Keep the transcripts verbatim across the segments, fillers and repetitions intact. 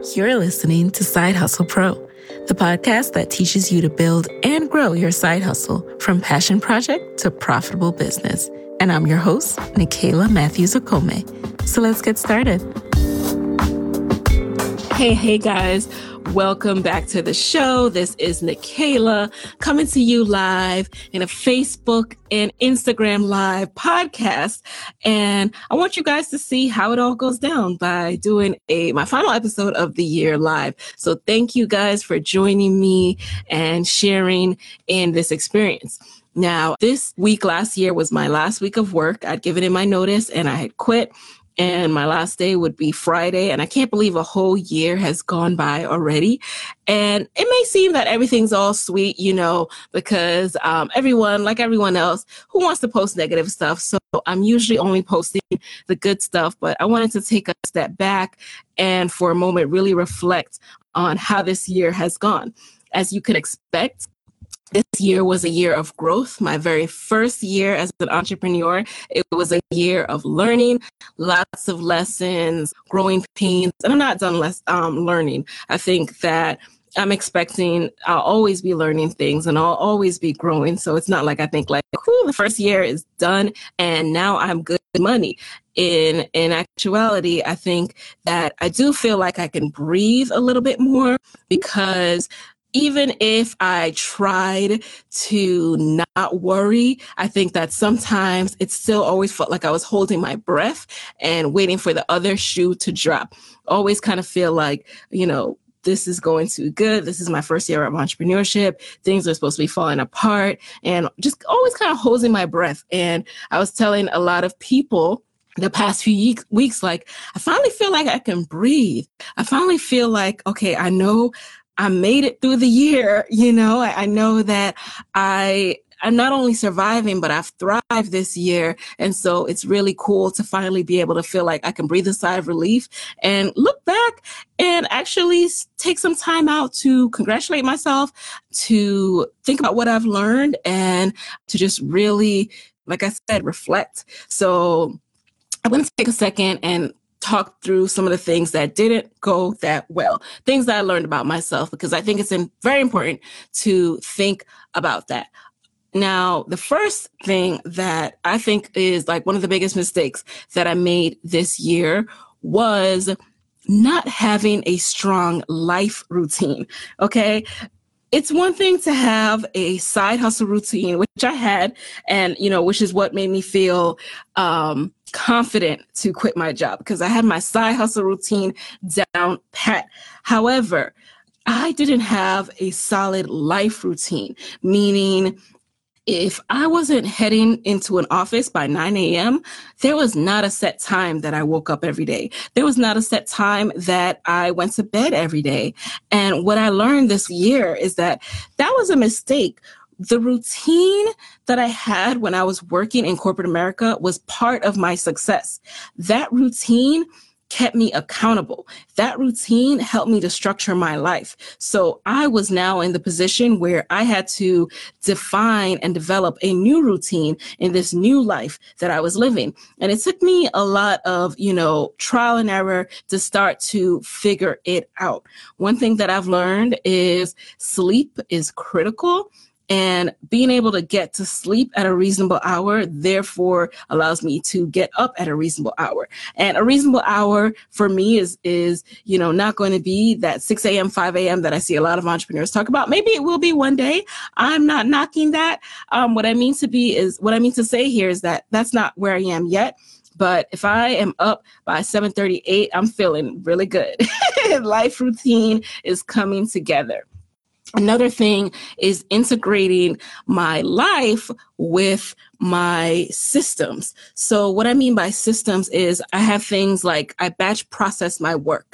You're listening to Side Hustle Pro, the podcast that teaches you to build and grow your side hustle from passion project to profitable business. And I'm your host, Nicaila Matthews Okome. So let's get started. Hey, hey guys. Welcome back to the show. This is Nicaila coming to you live in a Facebook and Instagram live podcast. And I want you guys to see how it all goes down by doing a my final episode of the year live. So thank you guys for joining me and sharing in this experience. Now, this week last year was my last week of work. I'd given in my notice and I had quit. And my last day would be Friday. And I can't believe a whole year has gone by already. And it may seem that everything's all sweet, you know, because um, everyone, like everyone else, who wants to post negative stuff. So I'm usually only posting the good stuff. But I wanted to take a step back and for a moment really reflect on how this year has gone. As you can expect, this year was a year of growth. My very first year as an entrepreneur. It was a year of learning, lots of lessons, growing pains. And I'm not done less, um, learning. I think that I'm expecting I'll always be learning things and I'll always be growing. So it's not like I think like, cool, the first year is done and now I'm good money. In in actuality, I think that I do feel like I can breathe a little bit more because even if I tried to not worry, I think that sometimes it still always felt like I was holding my breath and waiting for the other shoe to drop. Always kind of feel like, you know, this is going too good. This is my first year of entrepreneurship. Things are supposed to be falling apart and just always kind of holding my breath. And I was telling a lot of people the past few weeks, like, I finally feel like I can breathe. I finally feel like, okay, I know I made it through the year. You know, I, I know that I, I'm not only surviving, but I've thrived this year. And so it's really cool to finally be able to feel like I can breathe a sigh of relief and look back and actually take some time out to congratulate myself, to think about what I've learned and to just really, like I said, reflect. So I'm going to take a second and talk through some of the things that didn't go that well, things that I learned about myself, because I think it's in, very important to think about that. Now, the first thing that I think is like one of the biggest mistakes that I made this year was not having a strong life routine. Okay. It's one thing to have a side hustle routine, which I had, and, you know, which is what made me feel um, confident to quit my job because I had my side hustle routine down pat. However, I didn't have a solid life routine, meaning if I wasn't heading into an office by nine a.m., there was not a set time that I woke up every day. There was not a set time that I went to bed every day. And what I learned this year is that that was a mistake. The routine that I had when I was working in corporate America was part of my success. That routine kept me accountable. That routine helped me to structure my life. So I was now in the position where I had to define and develop a new routine in this new life that I was living. And it took me a lot of, you know, trial and error to start to figure it out. One thing that I've learned is sleep is critical. And being able to get to sleep at a reasonable hour, therefore, allows me to get up at a reasonable hour. And a reasonable hour for me is, is you know, not going to be that six a.m., five a.m. that I see a lot of entrepreneurs talk about. Maybe it will be one day. I'm not knocking that. Um, what I mean to be is, what I mean to say here is that that's not where I am yet. But if I am up by seven thirty-eight, I'm feeling really good. Life routine is coming together. Another thing is integrating my life with my systems. So what I mean by systems is I have things like I batch process my work.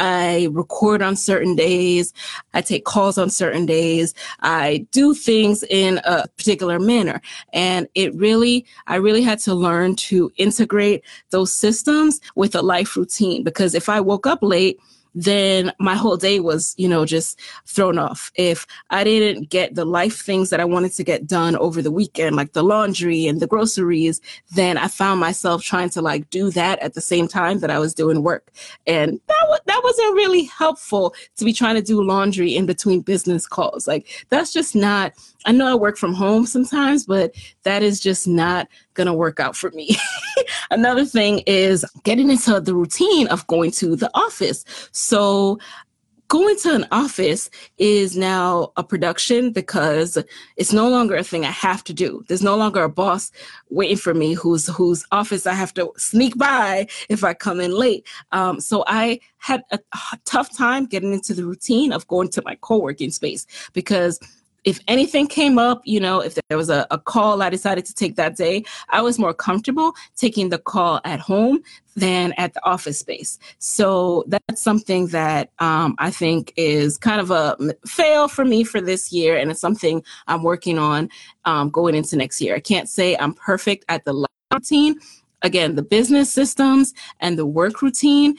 I record on certain days. I take calls on certain days. I do things in a particular manner. And it really, I really had to learn to integrate those systems with a life routine, because if I woke up late, then my whole day was, you know, just thrown off. If I didn't get the life things that I wanted to get done over the weekend, like the laundry and the groceries, then I found myself trying to like do that at the same time that I was doing work. And that, w- that wasn't really helpful to be trying to do laundry in between business calls. Like, that's just not, I know I work from home sometimes, but that is just not going to work out for me. Another thing is getting into the routine of going to the office. So going to an office is now a production because it's no longer a thing I have to do. There's no longer a boss waiting for me whose whose office I have to sneak by if I come in late. Um, so I had a tough time getting into the routine of going to my co-working space because if anything came up, you know, if there was a, a call I decided to take that day, I was more comfortable taking the call at home than at the office space. So that's something that um, I think is kind of a fail for me for this year. And it's something I'm working on um, going into next year. I can't say I'm perfect at the routine. Again, the business systems and the work routine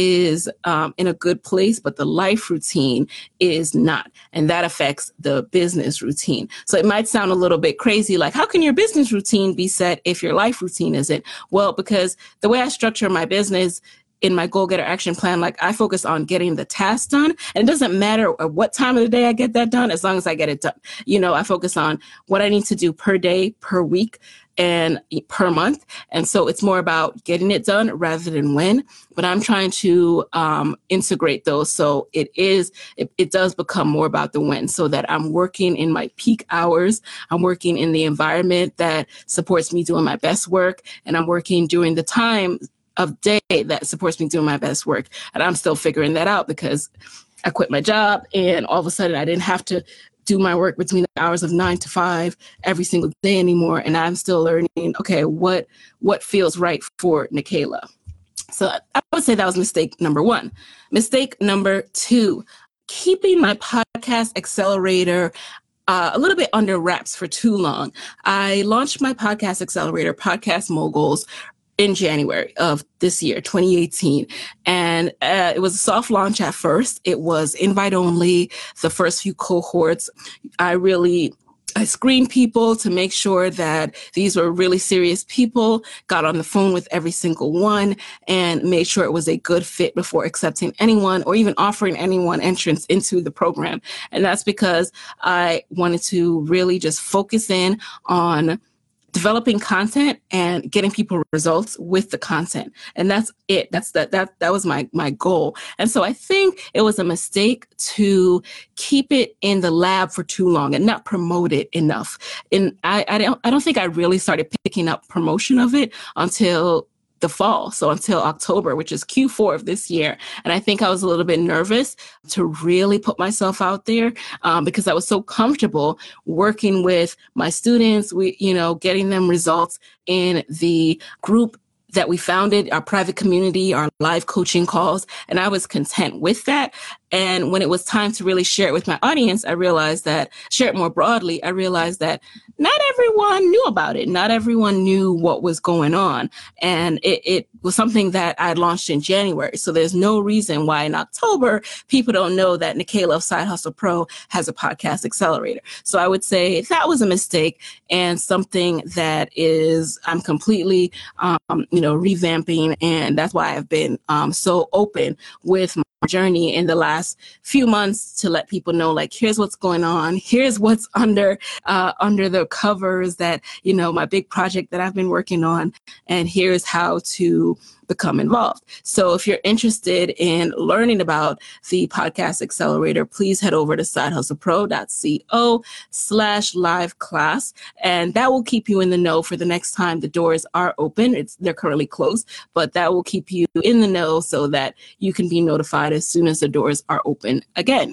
is um, in a good place, but the life routine is not. And that affects the business routine. So it might sound a little bit crazy, like, how can your business routine be set if your life routine isn't? Well, because the way I structure my business in my Goal Getter Action Plan, like I focus on getting the task done. And it doesn't matter at what time of the day I get that done, as long as I get it done. You know, I focus on what I need to do per day, per week, and per month. And so it's more about getting it done rather than when, but I'm trying to um, integrate those. So it is, it, it does become more about the when, so that I'm working in my peak hours. I'm working in the environment that supports me doing my best work. And I'm working during the time of day that supports me doing my best work. And I'm still figuring that out because I quit my job and all of a sudden I didn't have to do my work between the hours of nine to five every single day anymore. And I'm still learning, okay, what what feels right for Nicaila. So I would say that was mistake number one. Mistake number two, keeping my podcast accelerator Uh, a little bit under wraps for too long. I launched my podcast accelerator, Podcast Moguls, in January of this year, twenty eighteen. And uh, it was a soft launch at first. It was invite only, the first few cohorts. I really, I screened people to make sure that these were really serious people, got on the phone with every single one and made sure it was a good fit before accepting anyone or even offering anyone entrance into the program. And that's because I wanted to really just focus in on developing content and getting people results with the content. And that's it. That's that, that, that was my, my goal. And so I think it was a mistake to keep it in the lab for too long and not promote it enough. And I, I don't, I don't think I really started picking up promotion of it until the fall. So until October, which is Q four of this year. And I think I was a little bit nervous to really put myself out there um, because I was so comfortable working with my students, we, you know, getting them results in the group that we founded, our private community, our live coaching calls. And I was content with that. And when it was time to really share it with my audience, I realized that, share it more broadly, I realized that not everyone knew about it. Not everyone knew what was going on. And it, it was something that I launched in January. So there's no reason why in October, people don't know that Nicaila of Side Hustle Pro has a podcast accelerator. So I would say that was a mistake and something that is, I'm completely, um, you know, revamping. And that's why I've been um, so open with my journey in the last few months to let people know, like, here's what's going on. Here's what's under, uh, under the covers that, you know, my big project that I've been working on. And here's how to become involved. So if you're interested in learning about the Podcast Accelerator, please head over to sidehustlepro.co slash live class. And that will keep you in the know for the next time the doors are open. It's, they're currently closed, but that will keep you in the know so that you can be notified as soon as the doors are open again.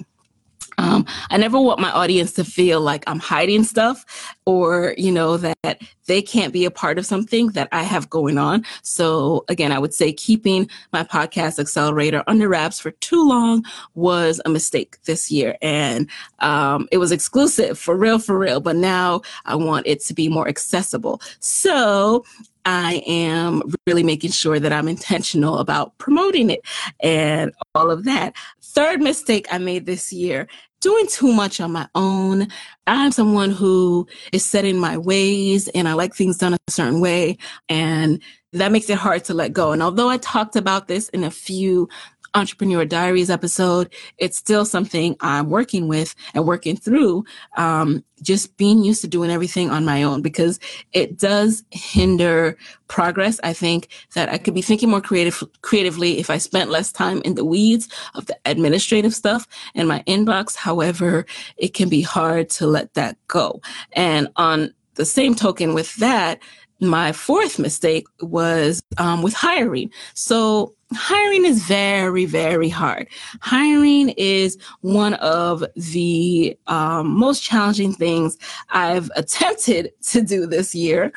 Um, I never want my audience to feel like I'm hiding stuff or, you know, that they can't be a part of something that I have going on. So again, I would say keeping my Podcast Accelerator under wraps for too long was a mistake this year. And um, it was exclusive for real, for real. But now I want it to be more accessible. So I am really making sure that I'm intentional about promoting it and all of that. Third mistake I made this year, doing too much on my own. I'm someone who is set in my ways and I like things done a certain way. And that makes it hard to let go. And although I talked about this in a few Entrepreneur Diaries episode, it's still something I'm working with and working through, um, just being used to doing everything on my own, because it does hinder progress. I think that I could be thinking more creative, creatively if I spent less time in the weeds of the administrative stuff in my inbox. However, it can be hard to let that go. And on the same token with that, my fourth mistake was um, with hiring. So hiring is very, very hard. Hiring is one of the um, most challenging things I've attempted to do this year.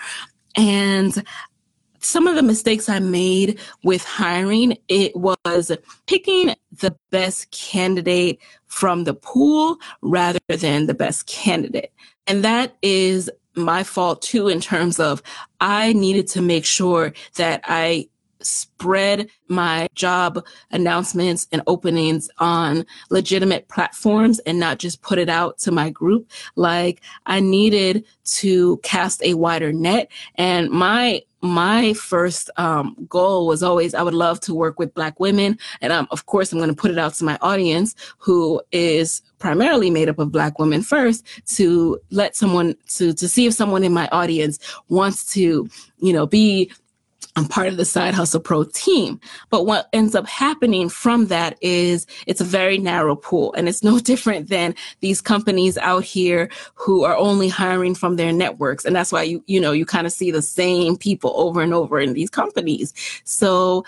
And some of the mistakes I made with hiring, it was picking the best candidate from the pool rather than the best candidate. And that is my fault too, in terms of I needed to make sure that I spread my job announcements and openings on legitimate platforms and not just put it out to my group. Like, I needed to cast a wider net. And my my first um, goal was always, I would love to work with Black women. And um, of course, I'm going to put it out to my audience, who is primarily made up of Black women first, to let someone, to, to see if someone in my audience wants to, you know, be I'm part of the Side Hustle Pro team. But what ends up happening from that is it's a very narrow pool. And it's no different than these companies out here who are only hiring from their networks. And that's why you, you know, you kind of see the same people over and over in these companies. So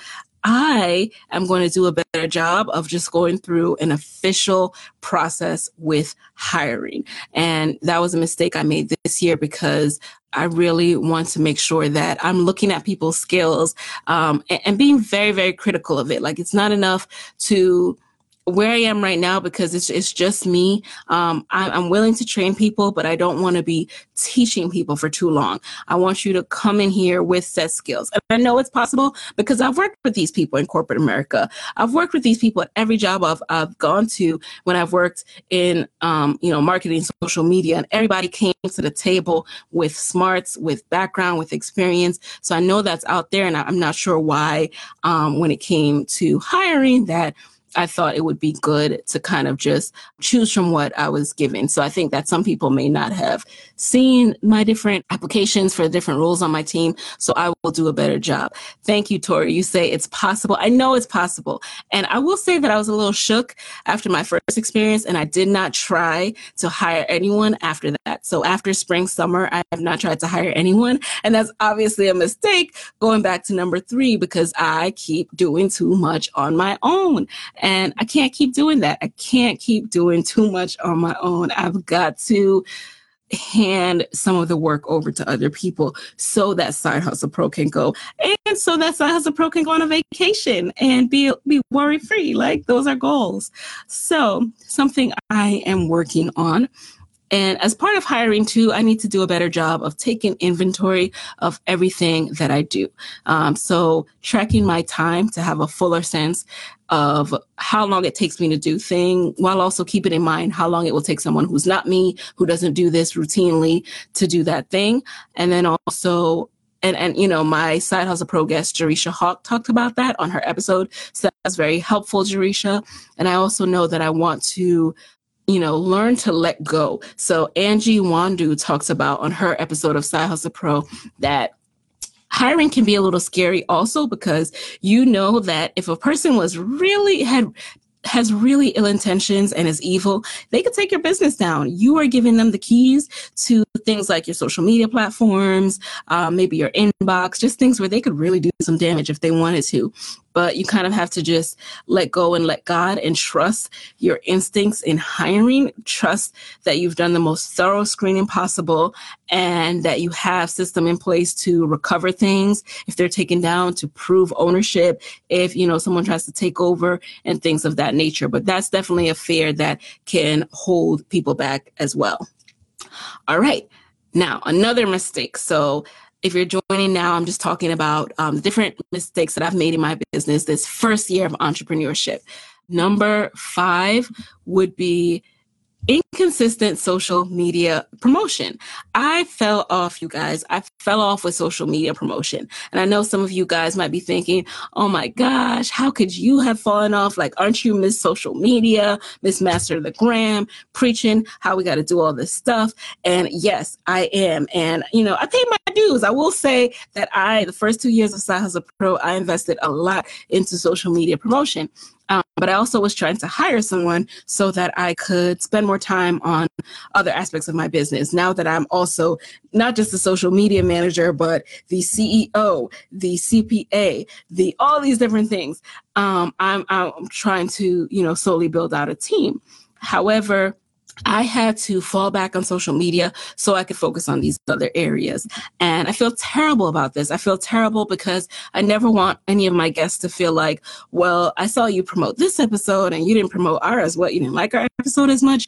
I am going to do a better job of just going through an official process with hiring. And that was a mistake I made this year, because I really want to make sure that I'm looking at people's skills um, and, and being very, very critical of it. Like, it's not enough to where I am right now, because it's it's just me. Um, I, I'm willing to train people, but I don't want to be teaching people for too long. I want you to come in here with set skills. And I know it's possible because I've worked with these people in corporate America. I've worked with these people at every job I've, I've gone to when I've worked in, um, you know, marketing, social media, and everybody came to the table with smarts, with background, with experience. So I know that's out there, and I'm not sure why um, when it came to hiring that I thought it would be good to kind of just choose from what I was given. So I think that some people may not have seen my different applications for different roles on my team. So I will do a better job. Thank you, Tori. You say it's possible. I know it's possible. And I will say that I was a little shook after my first experience, and I did not try to hire anyone after that. So after spring, summer, I have not tried to hire anyone. And that's obviously a mistake, going back to number three, because I keep doing too much on my own. And I can't keep doing that. I can't keep doing too much on my own. I've got to hand some of the work over to other people so that Side Hustle Pro can go, and so that Side Hustle Pro can go on a vacation and be be worry free. Like, those are goals. So something I am working on. And as part of hiring too, I need to do a better job of taking inventory of everything that I do. Um, so tracking my time to have a fuller sense of how long it takes me to do things, while also keeping in mind how long it will take someone who's not me, who doesn't do this routinely, to do that thing. And then also, and, and you know, my Side Hustle Pro guest, Jerisha Hawk, talked about that on her episode. So that's very helpful, Jerisha. And I also know that I want to you know, learn to let go. So Angie Wandu talks about on her episode of Side Hustle Pro that hiring can be a little scary also, because you know that if a person was really had has really ill intentions and is evil, they could take your business down. You are giving them the keys to things like your social media platforms, uh, maybe your inbox, just things where they could really do some damage if they wanted to. But you kind of have to just let go and let God and trust your instincts in hiring. Trust that you've done the most thorough screening possible, and that you have system in place to recover things if they're taken down, to prove ownership if, you know, someone tries to take over and things of that nature. But that's definitely a fear that can hold people back as well. All right. Now, another mistake. So if you're joining now, I'm just talking about um, the different mistakes that I've made in my business this first year of entrepreneurship. Number five would be inconsistent social media promotion. I fell off, you guys. I fell off with social media promotion. And I know some of you guys might be thinking, oh my gosh, how could you have fallen off? Like, aren't you Miss Social Media, Miss Master of the Gram, preaching how we got to do all this stuff? And yes, I am. And, you know, I paid my dues. I will say that I, the first two years of Side Hustle Pro, I invested a lot into social media promotion. Um, but I also was trying to hire someone so that I could spend more time on other aspects of my business. Now that I'm also not just the social media manager, but the C E O, the C P A, the all these different things, um, I'm, I'm trying to, you know, slowly build out a team. However, I had to fall back on social media so I could focus on these other areas. And I feel terrible about this. I feel terrible because I never want any of my guests to feel like, well, I saw you promote this episode and you didn't promote ours. What, you didn't like our episode as much?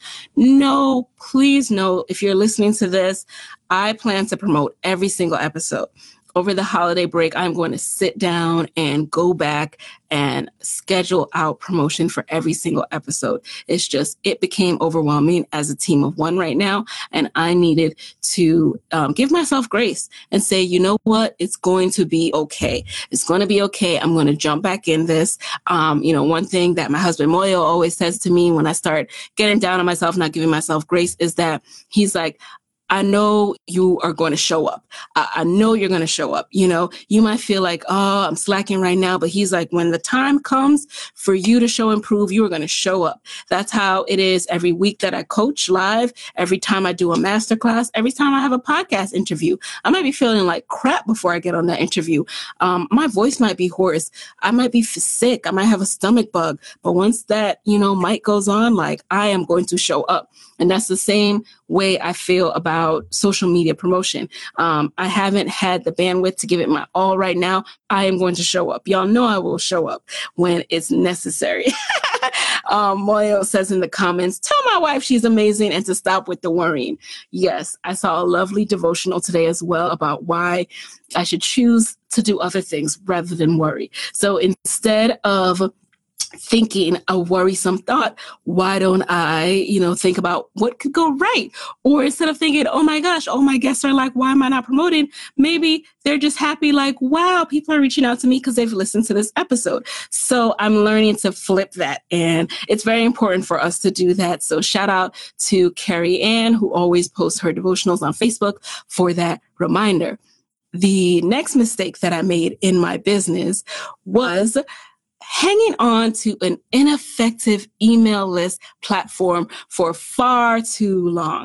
No, please no. If you're listening to this, I plan to promote every single episode. Over the holiday break, I'm going to sit down and go back and schedule out promotion for every single episode. It's just, it became overwhelming as a team of one right now. And I needed to um, give myself grace and say, you know what? It's going to be okay. It's going to be okay. I'm going to jump back in this. Um, you know, one thing that my husband Moyo always says to me when I start getting down on myself, not giving myself grace, is that he's like, I know you are going to show up. I, I know you're going to show up. You know, you might feel like, oh, I'm slacking right now. But he's like, when the time comes for you to show and prove, you are going to show up. That's how it is every week that I coach live, every time I do a masterclass, every time I have a podcast interview. I might be feeling like crap before I get on that interview. Um, my voice might be hoarse. I might be sick. I might have a stomach bug. But once that, you know, mic goes on, like, I am going to show up. And that's the same way I feel about social media promotion. Um, I haven't had the bandwidth to give it my all right now. I am going to show up. Y'all know I will show up when it's necessary. um, Moyo says in the comments, tell my wife she's amazing and to stop with the worrying. Yes, I saw a lovely devotional today as well about why I should choose to do other things rather than worry. So instead of thinking a worrisome thought, why don't I, you know, think about what could go right? Or instead of thinking, oh my gosh, all my guests are like, why am I not promoting? Maybe they're just happy, like, wow, people are reaching out to me because they've listened to this episode. So I'm learning to flip that. And it's very important for us to do that. So shout out to Carrie Ann, who always posts her devotionals on Facebook, for that reminder. The next mistake that I made in my business was hanging on to an ineffective email list platform for far too long.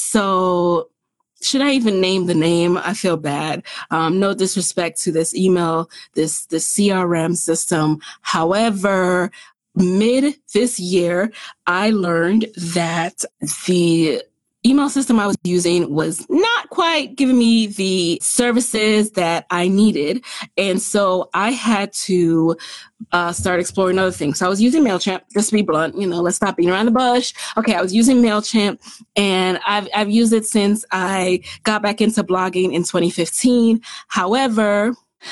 So should I even name the name? I feel bad. Um, no disrespect to this email, this, this C R M system. However, mid this year, I learned that the email system I was using was not quite giving me the services that I needed. And so I had to uh, start exploring other things. So I was using MailChimp, just to be blunt, you know, let's stop beating around the bush. Okay, I was using MailChimp, and I've, I've used it since I got back into blogging in twenty fifteen. However,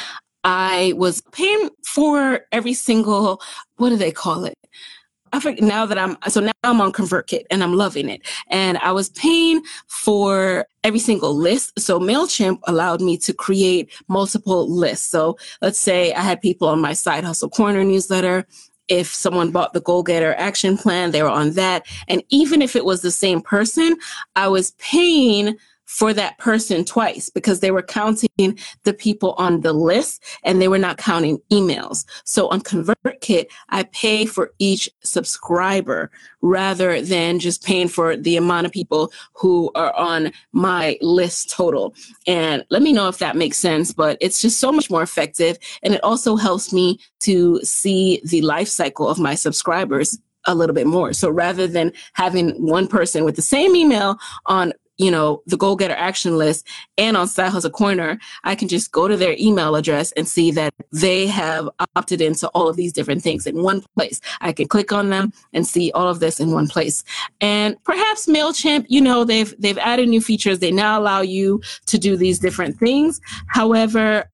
I was paying for every single, what do they call it? I forget now that I'm, so now I'm on ConvertKit and I'm loving it. And I was paying for every single list. So MailChimp allowed me to create multiple lists. So let's say I had people on my Side Hustle Corner newsletter. If someone bought the Goal Getter action plan, they were on that. And even if it was the same person, I was paying for that person twice because they were counting the people on the list and they were not counting emails. So on ConvertKit, I pay for each subscriber rather than just paying for the amount of people who are on my list total. And let me know if that makes sense, but it's just so much more effective. And it also helps me to see the life cycle of my subscribers a little bit more. So rather than having one person with the same email on you know, the Goal Getter Action List and on Side Hustle Corner, I can just go to their email address and see that they have opted into all of these different things in one place. I can click on them and see all of this in one place. And perhaps MailChimp, you know, they've they've added new features. They now allow you to do these different things. However,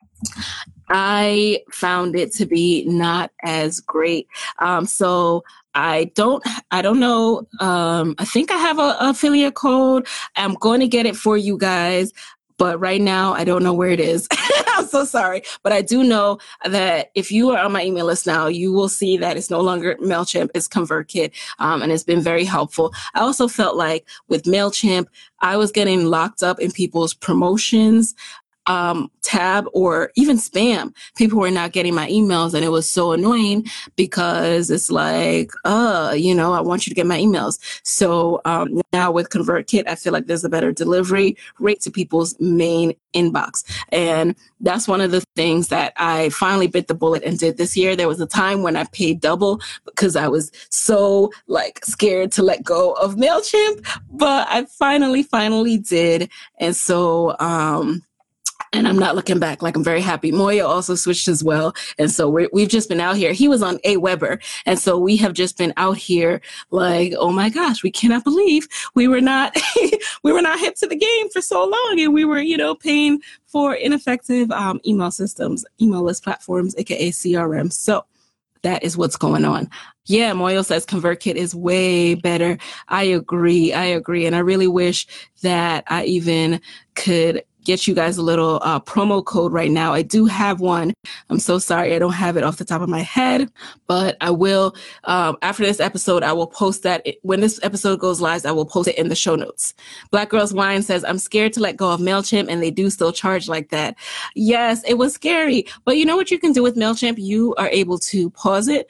I found it to be not as great. Um, so I don't, I don't know. Um, I think I have a, a affiliate code. I'm going to get it for you guys, but right now I don't know where it is. I'm so sorry, but I do know that if you are on my email list now, you will see that it's no longer MailChimp, it's ConvertKit, um, and it's been very helpful. I also felt like with MailChimp, I was getting locked up in people's promotions Um, tab or even spam. People were not getting my emails, and it was so annoying because it's like, uh, you know, I want you to get my emails. So um, now with ConvertKit, I feel like there's a better delivery rate to people's main inbox. And that's one of the things that I finally bit the bullet and did this year. There was a time when I paid double because I was so like scared to let go of MailChimp, but I finally, finally did. And so, um, and I'm not looking back. Like, I'm very happy. Moya also switched as well. And so we're, we've just been out here. He was on Aweber. And so we have just been out here like, oh my gosh, we cannot believe we were not, we were not hip to the game for so long. And we were, you know, paying for ineffective um, email systems, email list platforms, A K A C R M. So that is what's going on. Yeah, Moyo says ConvertKit is way better. I agree. I agree. And I really wish that I even could get you guys a little uh, promo code right now. I do have one. I'm so sorry. I don't have it off the top of my head, but I will, um, after this episode, I will post that. When this episode goes live, I will post it in the show notes. Black Girls Wine says, I'm scared to let go of MailChimp, and they do still charge like that. Yes, it was scary. But you know what you can do with MailChimp? You are able to pause it,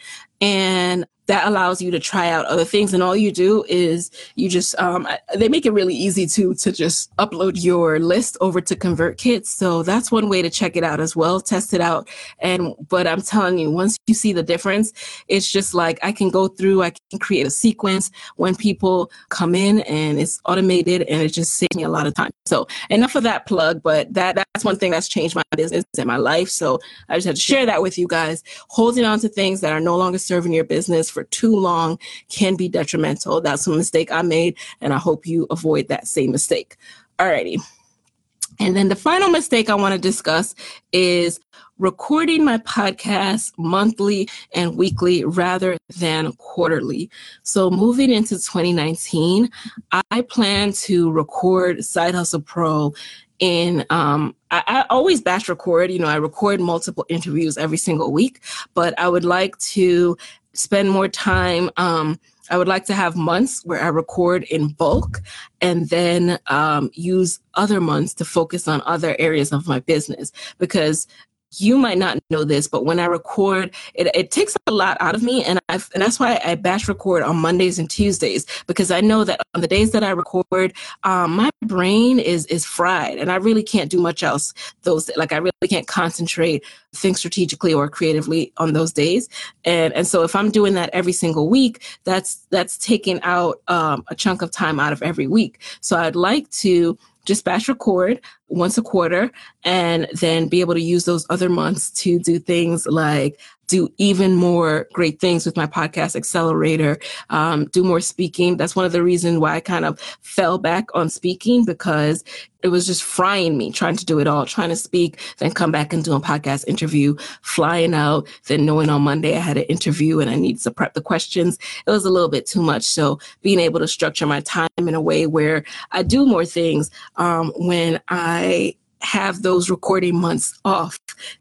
and that allows you to try out other things. And all you do is you just, um, they make it really easy to, to just upload your list over to ConvertKit. So that's one way to check it out as well, test it out. And, but I'm telling you, once you see the difference, it's just like, I can go through, I can create a sequence when people come in, and it's automated, and it just saves me a lot of time. So enough of that plug, but that, that's one thing that's changed my business and my life. So I just had to share that with you guys. Holding on to things that are no longer serving your business for too long can be detrimental. That's a mistake I made, and I hope you avoid that same mistake. Alrighty. And then the final mistake I want to discuss is recording my podcast monthly and weekly rather than quarterly. So moving into twenty nineteen, I plan to record Side Hustle Pro in, um, I, I always batch record, you know, I record multiple interviews every single week, but I would like to spend more time. Um, I would like to have months where I record in bulk, and then um, use other months to focus on other areas of my business, because you might not know this, but when I record, it, it takes a lot out of me. And I've, and that's why I batch record on Mondays and Tuesdays, because I know that on the days that I record, um, my brain is, is fried, and I really can't do much else. Those, like, I really can't concentrate, think strategically or creatively on those days. And, and so if I'm doing that every single week, that's, that's taking out, um, a chunk of time out of every week. So I'd like to just batch record once a quarter, and then be able to use those other months to do things like do even more great things with my podcast accelerator, um, do more speaking. That's one of the reasons why I kind of fell back on speaking, because it was just frying me trying to do it all, trying to speak, then come back and do a podcast interview, flying out, then knowing on Monday I had an interview and I needed to prep the questions. It was a little bit too much. So being able to structure my time in a way where I do more things um, when I have those recording months off,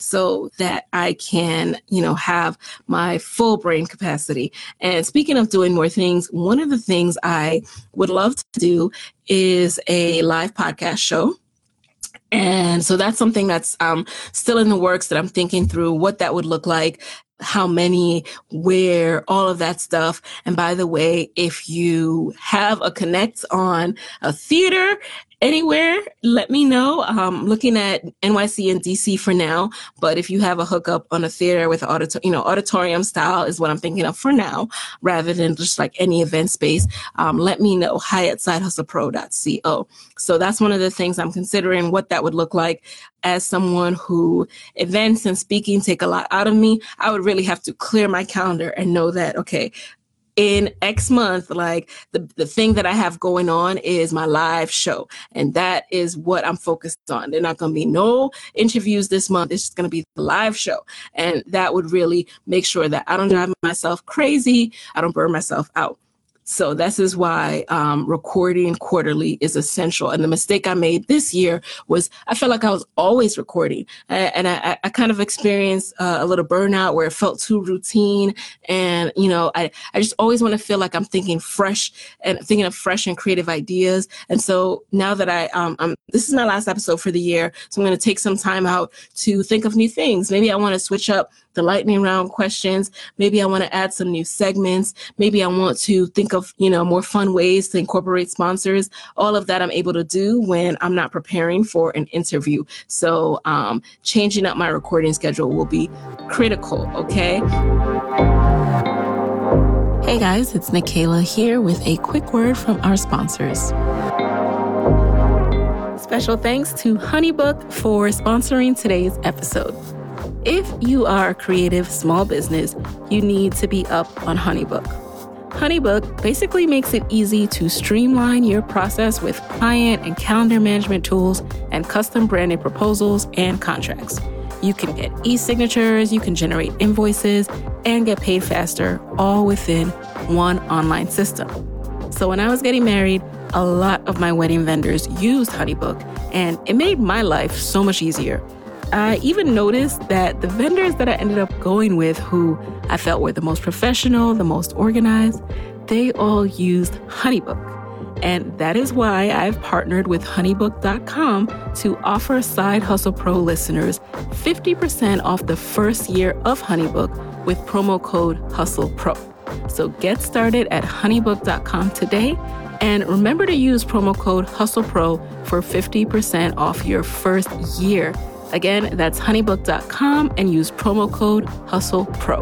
so that I can, you know, have my full brain capacity. And speaking of doing more things, one of the things I would love to do is a live podcast show. And so that's something that's um, still in the works, that I'm thinking through what that would look like, how many, where, all of that stuff. And by the way, if you have a connect on a theater Anywhere, let me know. Um, looking at N Y C and D C for now, but if you have a hookup on a theater with auditor, you know, auditorium style is what I'm thinking of for now, rather than just like any event space. Um, let me know. Hi at side hustle pro dot co. So that's one of the things I'm considering, what that would look like. As someone who events and speaking take a lot out of me, I would really have to clear my calendar and know that, okay, in X month, like the, the thing that I have going on is my live show. And that is what I'm focused on. There are not going to be no interviews this month. It's just going to be the live show. And that would really make sure that I don't drive myself crazy. I don't burn myself out. So this is why um, recording quarterly is essential. And the mistake I made this year was I felt like I was always recording. And I, I kind of experienced uh, a little burnout where it felt too routine. And, you know, I, I just always want to feel like I'm thinking fresh and thinking of fresh and creative ideas. And so now that I, um, I'm, this is my last episode for the year, so I'm going to take some time out to think of new things. Maybe I want to switch up the lightning round questions. Maybe I want to add some new segments. Maybe I want to think of, you know, more fun ways to incorporate sponsors. All of that I'm able to do when I'm not preparing for an interview. So um, changing up my recording schedule will be critical, okay? Hey guys, it's Nikayla here with a quick word from our sponsors. Special thanks to HoneyBook for sponsoring today's episode. If you are a creative small business, you need to be up on HoneyBook. HoneyBook basically makes it easy to streamline your process with client and calendar management tools and custom branded proposals and contracts. You can get e-signatures, you can generate invoices, and get paid faster, all within one online system. So when I was getting married, a lot of my wedding vendors used HoneyBook, and it made my life so much easier. I even noticed that the vendors that I ended up going with, who I felt were the most professional, the most organized, they all used HoneyBook. And that is why I've partnered with honeybook dot com to offer Side Hustle Pro listeners fifty percent off the first year of HoneyBook with promo code HustlePro. So get started at honeybook dot com today. And remember to use promo code HustlePro for fifty percent off your first year. Again, that's honeybook dot com and use promo code HustlePro.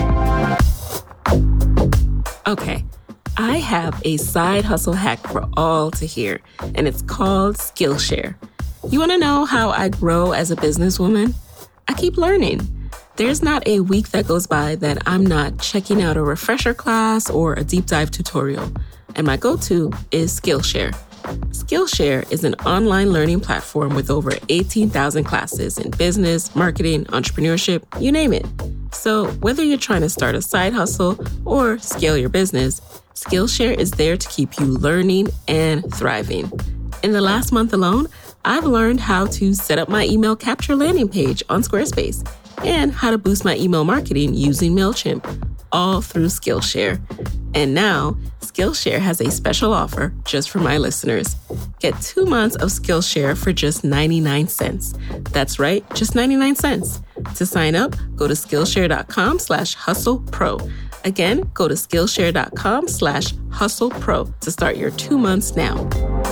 Okay, I have a side hustle hack for all to hear, and it's called Skillshare. You want to know how I grow as a businesswoman? I keep learning. There's not a week that goes by that I'm not checking out a refresher class or a deep dive tutorial, and my go-to is Skillshare. Skillshare is an online learning platform with over eighteen thousand classes in business, marketing, entrepreneurship, you name it. So whether you're trying to start a side hustle or scale your business, Skillshare is there to keep you learning and thriving. In the last month alone, I've learned how to set up my email capture landing page on Squarespace and how to boost my email marketing using MailChimp, all through Skillshare. And now, Skillshare has a special offer just for my listeners. Get two months of Skillshare for just ninety-nine cents. That's right, just ninety-nine cents. To sign up, go to Skillshare dot com slash hustle pro. Again, go to Skillshare dot com slash hustle pro to start your two months now.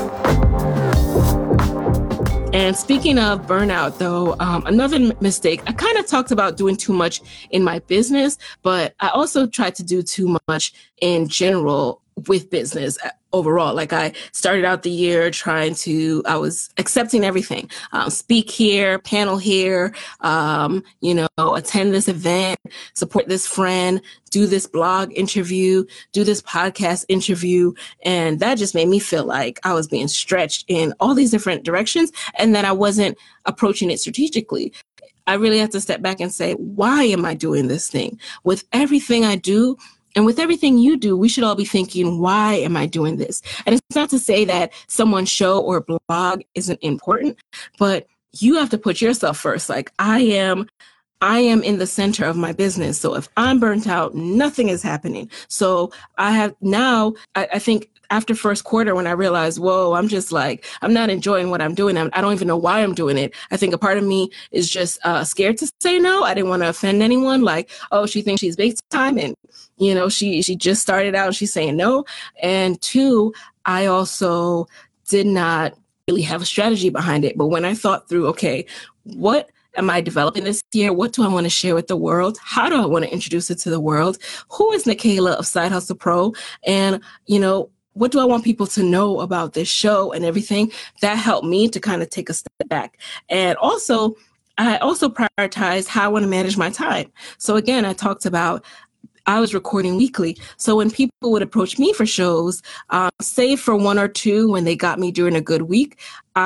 And speaking of burnout, though, um, another m- mistake, I kind of talked about doing too much in my business, but I also tried to do too much in general with business overall. Like I started out the year trying to, I was accepting everything, um, speak here, panel here, um, you know, attend this event, support this friend, do this blog interview, do this podcast interview. And that just made me feel like I was being stretched in all these different directions and that I wasn't approaching it strategically. I really have to step back and say, why am I doing this thing? With everything I do, and with everything you do, we should all be thinking, why am I doing this? And it's not to say that someone's show or blog isn't important, but you have to put yourself first. Like I am, I am in the center of my business. So if I'm burnt out, nothing is happening. So I have now, I, I think after first quarter, when I realized, whoa, I'm just like, I'm not enjoying what I'm doing. I'm, I don't even know why I'm doing it. I think a part of me is just uh, scared to say no. I didn't want to offend anyone. Like, oh, she thinks she's big time. And, you know, she, she just started out and she's saying no. And two, I also did not really have a strategy behind it. But when I thought through, okay, what am I developing this year? What do I want to share with the world? How do I want to introduce it to the world? Who is Nikayla of Side Hustle Pro? And, you know, what do I want people to know about this show and everything? That helped me to kind of take a step back. And also, I also prioritize how I want to manage my time. So again, I talked about I was recording weekly. So when people would approach me for shows, um, say for one or two, when they got me during a good week,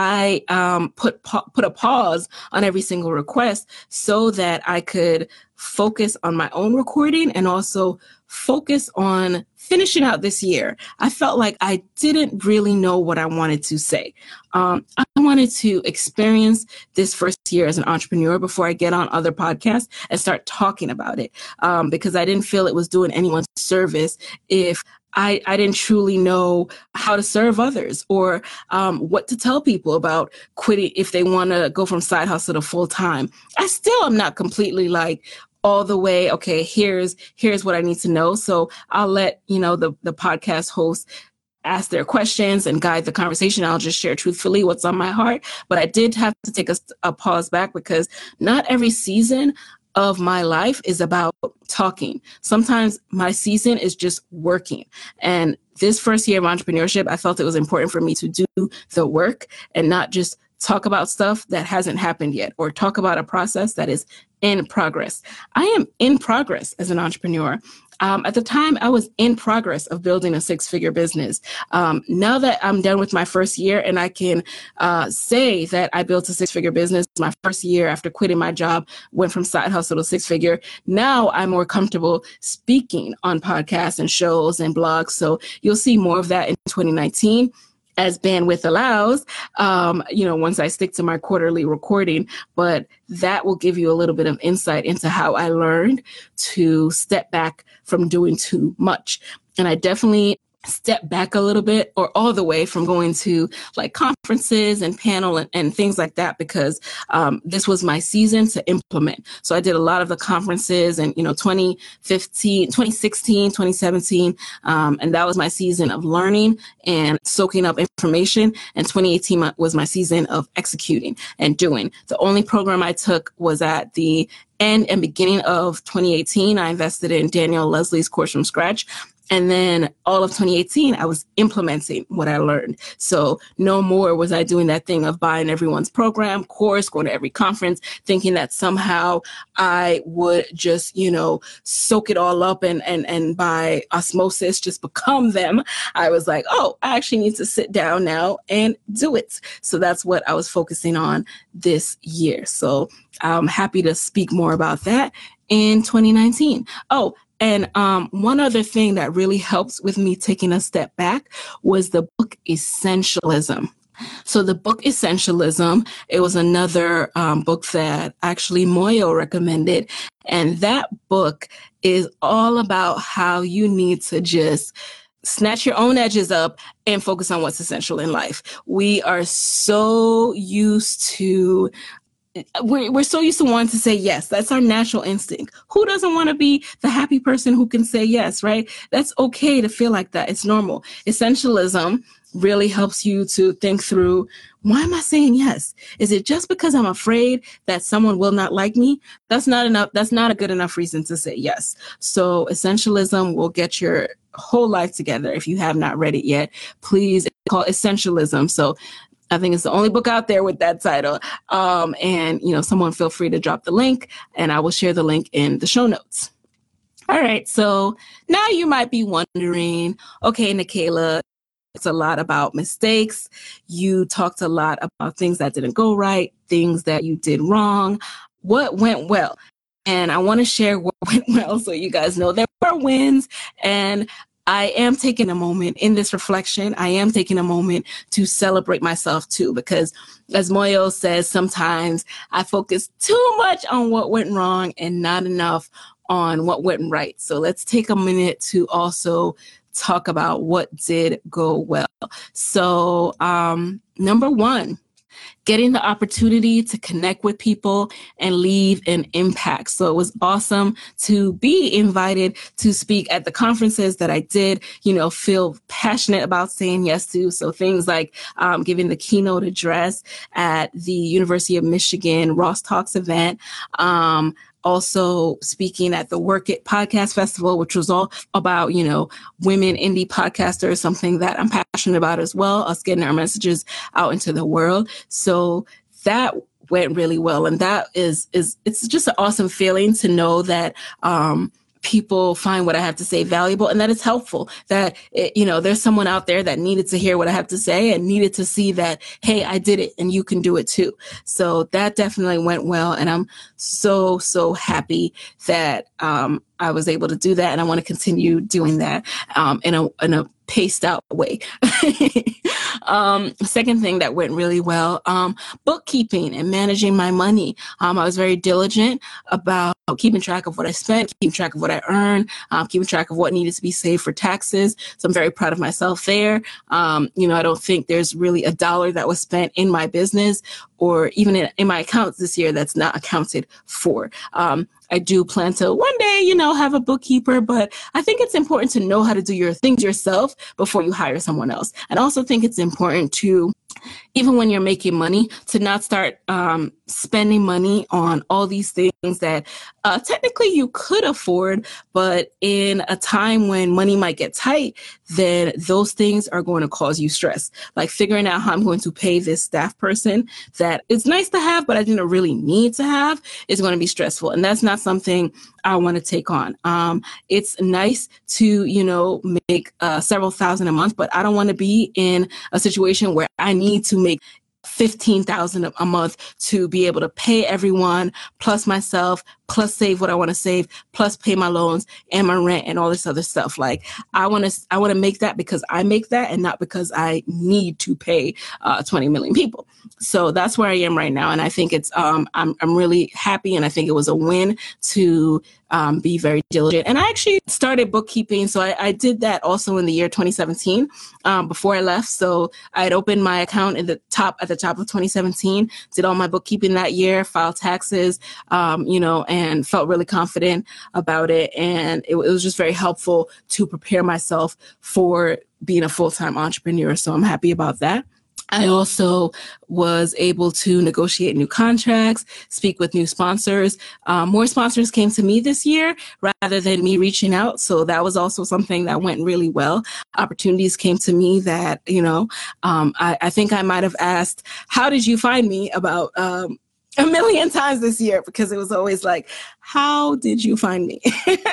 I um, put pa- put a pause on every single request so that I could focus on my own recording and also focus on finishing out this year. I felt like I didn't really know what I wanted to say. Um, I wanted to experience this first year as an entrepreneur before I get on other podcasts and start talking about it, um, because I didn't feel it was doing anyone service if I, I didn't truly know how to serve others or um, what to tell people about quitting if they want to go from side hustle to full time. I still am not completely like, all the way, okay, here's here's what I need to know. So I'll let, you know, the, the podcast host ask their questions and guide the conversation. I'll just share truthfully what's on my heart. But I did have to take a, a pause back because not every season of my life is about talking. Sometimes my season is just working. And this first year of entrepreneurship, I felt it was important for me to do the work and not just talk about stuff that hasn't happened yet or talk about a process that is in progress. I am in progress as an entrepreneur. Um, at the time, I was in progress of building a six-figure business. Um, now that I'm done with my first year and I can uh, say that I built a six-figure business, my first year after quitting my job, went from side hustle to six-figure. Now I'm more comfortable speaking on podcasts and shows and blogs. So you'll see more of that in twenty nineteen. As bandwidth allows, um, you know, once I stick to my quarterly recording, but that will give you a little bit of insight into how I learned to step back from doing too much. And I definitely step back a little bit or all the way from going to like conferences and panel and, and things like that, because um, this was my season to implement. So I did a lot of the conferences and, you know, twenty fifteen, twenty sixteen, twenty seventeen. Um, and that was my season of learning and soaking up information. And twenty eighteen was my season of executing and doing. The only program I took was at the end and beginning of twenty eighteen. I invested in Danielle Leslie's Course from Scratch. And then all of twenty eighteen, I was implementing what I learned. So no more was I doing that thing of buying everyone's program, course, going to every conference, thinking that somehow I would just, you know, soak it all up and, and, and by osmosis, just become them. I was like, oh, I actually need to sit down now and do it. So that's what I was focusing on this year. So I'm happy to speak more about that in twenty nineteen. Oh, And um, one other thing that really helps with me taking a step back was the book Essentialism. So the book Essentialism, it was another um, book that actually Moyo recommended. And that book is all about how you need to just snatch your own edges up and focus on what's essential in life. We are so used to We're, we're so used to wanting to say yes. That's our natural instinct. Who doesn't want to be the happy person who can say yes, right? That's okay to feel like that. It's normal. Essentialism really helps you to think through, why am I saying yes? Is it just because I'm afraid that someone will not like me? That's not enough. That's not a good enough reason to say yes. So Essentialism will get your whole life together. If you have not read it yet, please, it's called Essentialism. So I think it's the only book out there with that title. Um, and, you know, someone feel free to drop the link and I will share the link in the show notes. All right. So now you might be wondering, okay, Nikayla, it's a lot about mistakes. You talked a lot about things that didn't go right, things that you did wrong. What went well? And I want to share what went well so you guys know there were wins. And I am taking a moment in this reflection. I am taking a moment to celebrate myself too, because as Moyo says, sometimes I focus too much on what went wrong and not enough on what went right. So let's take a minute to also talk about what did go well. So um, number one, getting the opportunity to connect with people and leave an impact. So it was awesome to be invited to speak at the conferences that I did, you know, feel passionate about saying yes to. So things like um, giving the keynote address at the University of Michigan Ross Talks event, um, also speaking at the Work It Podcast Festival, which was all about, you know, women indie podcasters, something that I'm passionate about as well, us getting our messages out into the world. So that went really well. And that is, is it's just an awesome feeling to know that, um, people find what I have to say valuable and that it's helpful, that, it, you know, there's someone out there that needed to hear what I have to say and needed to see that, hey, I did it and you can do it too. So that definitely went well. And I'm so, so happy that um, I was able to do that. And I want to continue doing that um, in a, in a paced out way. um, second thing that went really well, um, bookkeeping and managing my money. Um, I was very diligent about keeping track of what I spent, keeping track of what I earned, um, keeping track of what needed to be saved for taxes. So I'm very proud of myself there. Um, you know, I don't think there's really a dollar that was spent in my business or even in, in my accounts this year that's not accounted for. Um, I do plan to one day, you know, have a bookkeeper, but I think it's important to know how to do your things yourself before you hire someone else. And I also think it's important to, even when you're making money, to not start um, spending money on all these things that uh, technically you could afford, but in a time when money might get tight, then those things are going to cause you stress. Like figuring out how I'm going to pay this staff person that it's nice to have, but I didn't really need to have is going to be stressful. And that's not something I want to take on. Um, it's nice to, you know, make uh, several thousand a month, but I don't want to be in a situation where I need to make fifteen thousand a month to be able to pay everyone, plus myself, plus save what I want to save, plus pay my loans and my rent and all this other stuff. Like I want to, I want to make that because I make that and not because I need to pay uh, twenty million people. So that's where I am right now. And I think it's, um, I'm, I'm really happy. And I think it was a win to um, be very diligent. And I actually started bookkeeping. So I, I did that also in the year twenty seventeen um, before I left. So I had opened my account at the top, at the top of twenty seventeen, did all my bookkeeping that year, filed taxes, um, you know, and felt really confident about it. And it, it was just very helpful to prepare myself for being a full-time entrepreneur. So I'm happy about that. I also was able to negotiate new contracts, speak with new sponsors. Um, more sponsors came to me this year rather than me reaching out. So that was also something that went really well. Opportunities came to me that, you know, um, I, I think I might have asked, how did you find me about um, a million times this year, because it was always like, how did you find me?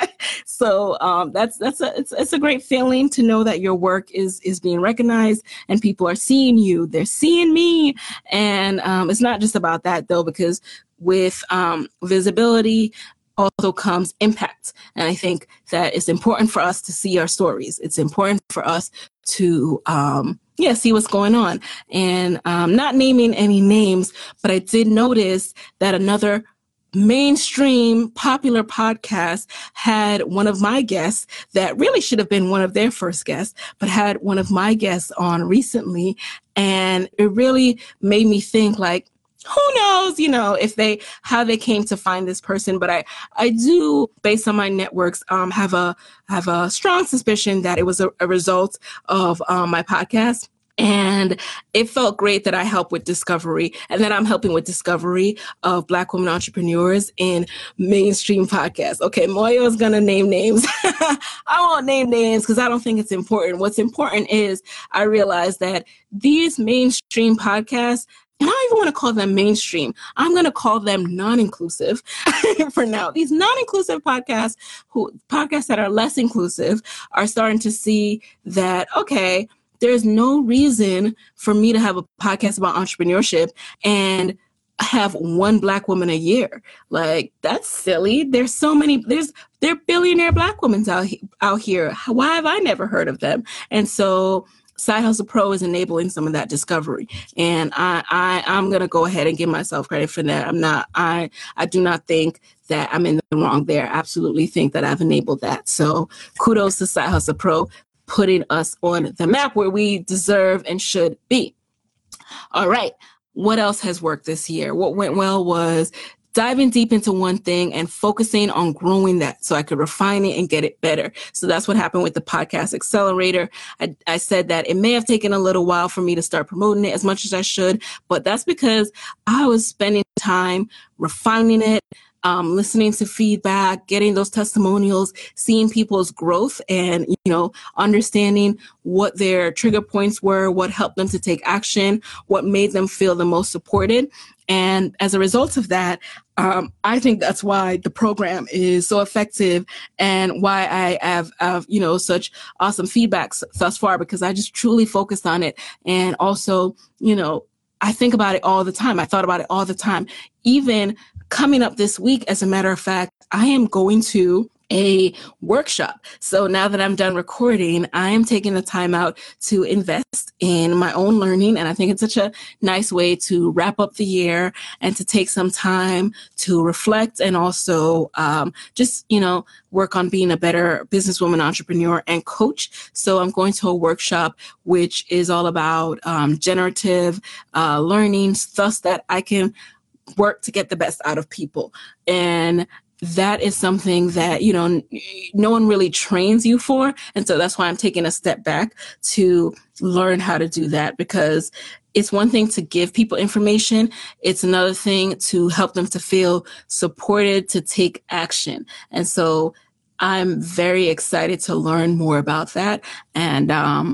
So um, that's that's a it's, it's a great feeling to know that your work is is being recognized and people are seeing you. They're seeing me, and um, it's not just about that though, because with um, visibility also comes impact. And I think that it's important for us to see our stories. It's important for us to um, yeah, see what's going on. And um, not naming any names, but I did notice that another mainstream popular podcast had one of my guests that really should have been one of their first guests, but had one of my guests on recently. And it really made me think, like, who knows, you know, if they, how they came to find this person. But I, I do, based on my networks, um, have a, have a strong suspicion that it was a, a result of um, my podcast. And it felt great that I helped with discovery, and that I'm helping with discovery of Black women entrepreneurs in mainstream podcasts. Okay, Moyo is going to name names. I won't name names because I don't think it's important. What's important is I realize that these mainstream podcasts, and I don't even want to call them mainstream, I'm going to call them non-inclusive for now. These non-inclusive podcasts, who podcasts that are less inclusive, are starting to see that, okay, there's no reason for me to have a podcast about entrepreneurship and have one Black woman a year. Like, that's silly. There's so many, there's, there are billionaire Black women out, out here. Why have I never heard of them? And so Side Hustle Pro is enabling some of that discovery. And I, I, I'm going to go ahead and give myself credit for that. I'm not, I, I do not think that I'm in the wrong there. I absolutely think that I've enabled that. So kudos to Side Hustle Pro, putting us on the map where we deserve and should be. All right. what else has worked this year? What went well was diving deep into one thing and focusing on growing that so I could refine it and get it better. So that's what happened with the Podcast Accelerator. I, I said that it may have taken a little while for me to start promoting it as much as I should, but that's because I was spending time refining it, Um, listening to feedback, getting those testimonials, seeing people's growth and, you know, understanding what their trigger points were, what helped them to take action, what made them feel the most supported. And as a result of that, um, I think that's why the program is so effective and why I have, have, you know, such awesome feedbacks thus far, because I just truly focused on it. And also, you know, I think about it all the time. I thought about it all the time. Even coming up this week, as a matter of fact, I am going to a workshop. So now that I'm done recording, I am taking the time out to invest in my own learning. And I think it's such a nice way to wrap up the year and to take some time to reflect and also um, just, you know, work on being a better businesswoman, entrepreneur, and coach. So I'm going to a workshop, which is all about um, generative uh, learning, thus that I can work to get the best out of people. And that is something that, you know, no one really trains you for. And so that's why I'm taking a step back to learn how to do that, because it's one thing to give people information. It's another thing to help them to feel supported, to take action. And so I'm very excited to learn more about that. And um,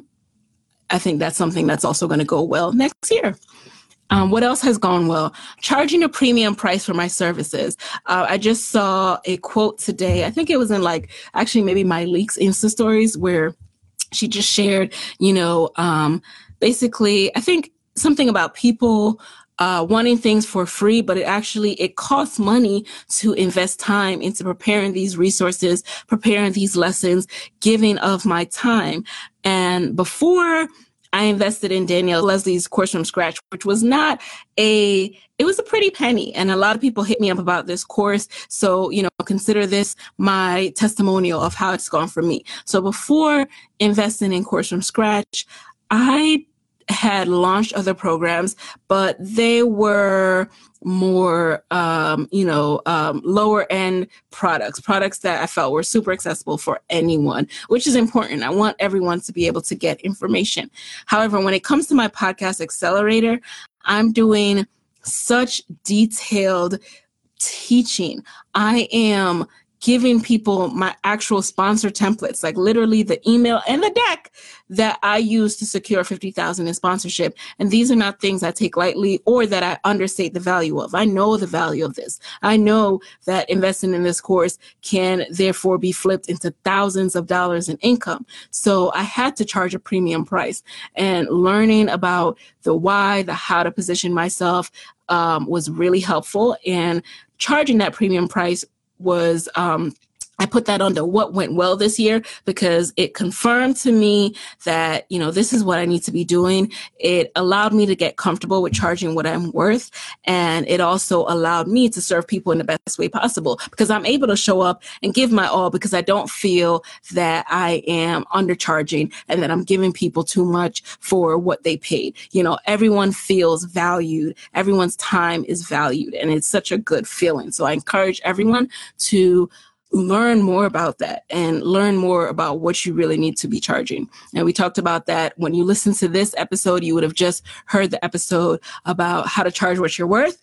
I think that's something that's also going to go well next year. Um, what else has gone well? Charging a premium price for my services. Uh, I just saw a quote today. I think it was in like, actually maybe my Leaks Insta stories, where she just shared, you know, um, basically, I think something about people uh, wanting things for free, but it actually, it costs money to invest time into preparing these resources, preparing these lessons, giving of my time. And before I invested in Danielle Leslie's Course from Scratch, which was not a, it was a pretty penny. And a lot of people hit me up about this course. So, you know, consider this my testimonial of how it's gone for me. So before investing in Course from Scratch, I had launched other programs, but they were more, um, you know, um, lower end products, products that I felt were super accessible for anyone, which is important. I want everyone to be able to get information. However, when it comes to my Podcast Accelerator, I'm doing such detailed teaching. I am giving people my actual sponsor templates, like literally the email and the deck that I use to secure fifty thousand in sponsorship. And these are not things I take lightly or that I understate the value of. I know the value of this. I know that investing in this course can therefore be flipped into thousands of dollars in income. So I had to charge a premium price, and learning about the why, the how to position myself um, was really helpful. And charging that premium price was, um, I put that under what went well this year, because it confirmed to me that, you know, this is what I need to be doing. It allowed me to get comfortable with charging what I'm worth. And it also allowed me to serve people in the best way possible, because I'm able to show up and give my all, because I don't feel that I am undercharging and that I'm giving people too much for what they paid. You know, everyone feels valued. Everyone's time is valued, and it's such a good feeling. So I encourage everyone to learn more about that and learn more about what you really need to be charging. And we talked about that. When you listen to this episode, you would have just heard the episode about how to charge what you're worth.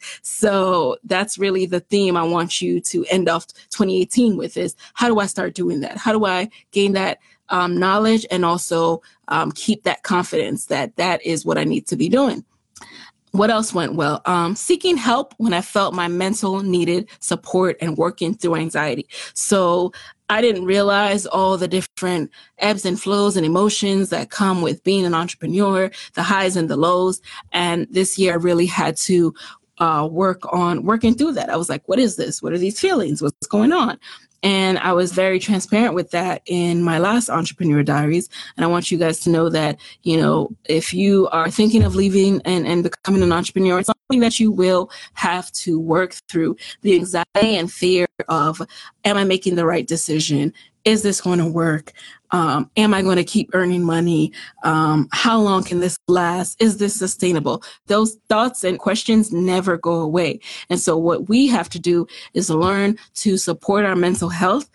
So that's really the theme I want you to end off twenty eighteen with, is how do I start doing that? How do I gain that um, knowledge and also um, keep that confidence that that is what I need to be doing? What else went well? Um, seeking help when I felt my mental needed support and working through anxiety. So I didn't realize all the different ebbs and flows and emotions that come with being an entrepreneur, the highs and the lows. And this year I really had to uh, work on working through that. I was like, what is this? What are these feelings? What's going on? And I was very transparent with that in my last Entrepreneur Diaries. And I want you guys to know that, you know, if you are thinking of leaving and, and becoming an entrepreneur, it's that you will have to work through. The anxiety and fear of, am I making the right decision? Is this going to work? Um, am I going to keep earning money? Um, how long can this last? Is this sustainable? Those thoughts and questions never go away. And so what we have to do is learn to support our mental health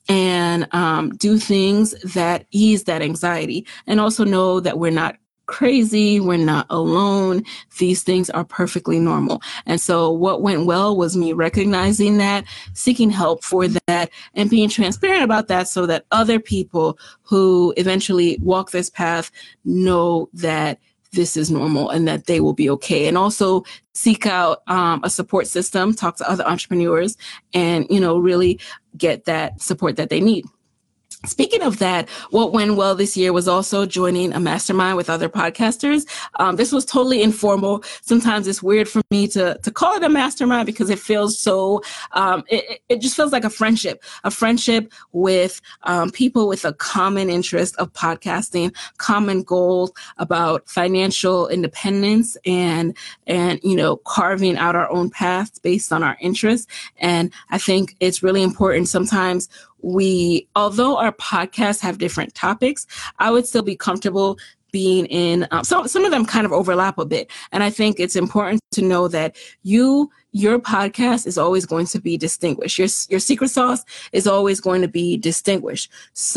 and um, do things that ease that anxiety, and also know that we're not crazy. We're not alone. These things are perfectly normal. And so what went well was me recognizing that, seeking help for that, and being transparent about that so that other people who eventually walk this path know that this is normal and that they will be okay. And also seek out um, a support system, talk to other entrepreneurs, and, you know, really get that support that they need. Speaking of that, what went well this year was also joining a mastermind with other podcasters. Um, this was totally informal. Sometimes it's weird for me to to call it a mastermind because it feels so, um, it, it just feels like a friendship, a friendship with um, people with a common interest of podcasting, common goals about financial independence and, and, you know, carving out our own paths based on our interests. And I think it's really important sometimes we, although our podcasts have different topics, I would still be comfortable being in, um, so some of them kind of overlap a bit. And I think it's important to know that you, your podcast is always going to be distinguished. Your, your secret sauce is always going to be distinguished.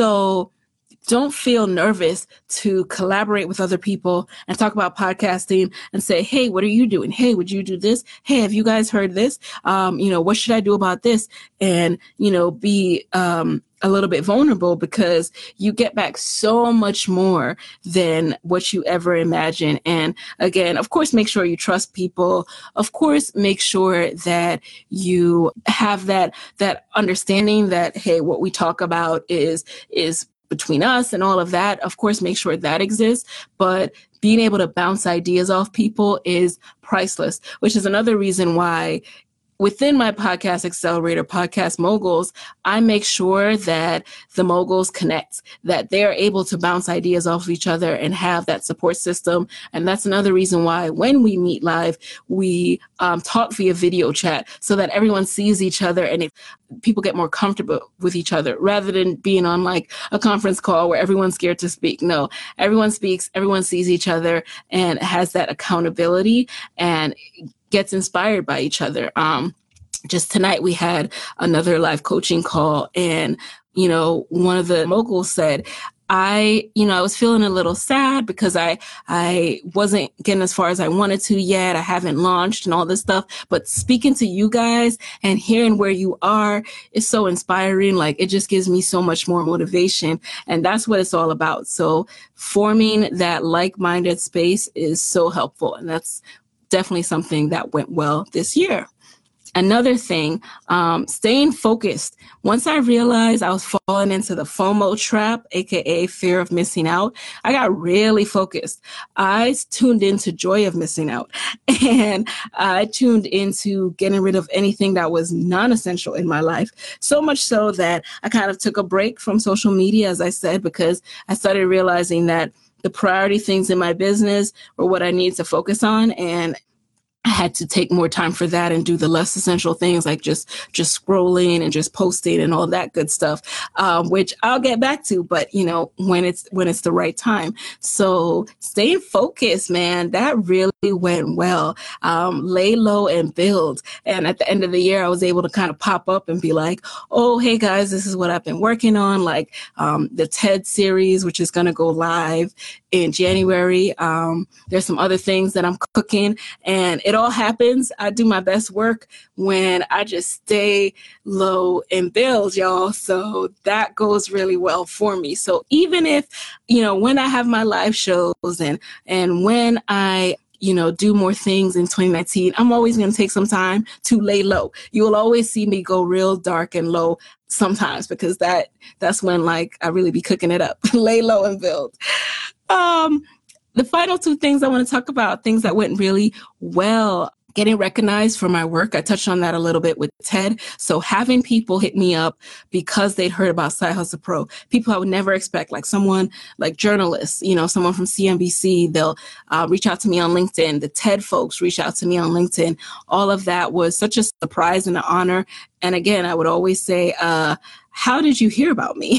So don't feel nervous to collaborate with other people and talk about podcasting and say, hey, what are you doing? Hey, would you do this? Hey, have you guys heard this? Um, you know, what should I do about this? And, you know, be um, a little bit vulnerable, because you get back so much more than what you ever imagined. And again, of course, make sure you trust people. Of course, make sure that you have that, that understanding that, hey, what we talk about is, is between us and all of that. Of course, make sure that exists, but being able to bounce ideas off people is priceless, which is another reason why within my podcast accelerator, Podcast Moguls, I make sure that the moguls connect, that they're able to bounce ideas off of each other and have that support system. And that's another reason why when we meet live, we um, talk via video chat so that everyone sees each other and it, people get more comfortable with each other rather than being on like a conference call where everyone's scared to speak. No, everyone speaks, everyone sees each other and has that accountability and gets inspired by each other. Um, just tonight we had another live coaching call, and, you know, one of the moguls said, I, you know, I was feeling a little sad because I, I wasn't getting as far as I wanted to yet. I haven't launched and all this stuff, but speaking to you guys and hearing where you are is so inspiring. Like, it just gives me so much more motivation, and that's what it's all about. So forming that like-minded space is so helpful, and that's definitely something that went well this year. Another thing, um, staying focused. Once I realized I was falling into the FOMO trap, aka fear of missing out, I got really focused. I tuned into joy of missing out, and I tuned into getting rid of anything that was non-essential in my life. So much so that I kind of took a break from social media, as I said, because I started realizing that the priority things in my business were what I needed to focus on, and I had to take more time for that and do the less essential things like just just scrolling and just posting and all that good stuff, um, which I'll get back to, but, you know, when it's when it's the right time. So staying focused, man, that really went well. Um, lay low and build. And at the end of the year, I was able to kind of pop up and be like, oh, hey, guys, this is what I've been working on, like um, the TED series, which is going to go live in January. Um, there's some other things that I'm cooking, and it all happens. I do my best work when I just stay low and build, y'all. So that goes really well for me. So even if, you know, when I have my live shows and, and when I, you know, do more things in twenty nineteen, I'm always going to take some time to lay low. You will always see me go real dark and low sometimes, because that that's when, like, I really be cooking it up. Lay low and build. Um, the final two things I want to talk about, things that went really well. getting recognized for my work. I touched on that a little bit with TED. So having people hit me up because they'd heard about Side Hustle Pro, people I would never expect, like someone like journalists, you know, someone from C N B C, they'll uh, reach out to me on LinkedIn. The TED folks reach out to me on LinkedIn. All of that was such a surprise and an honor. And again, I would always say, uh, how did you hear about me?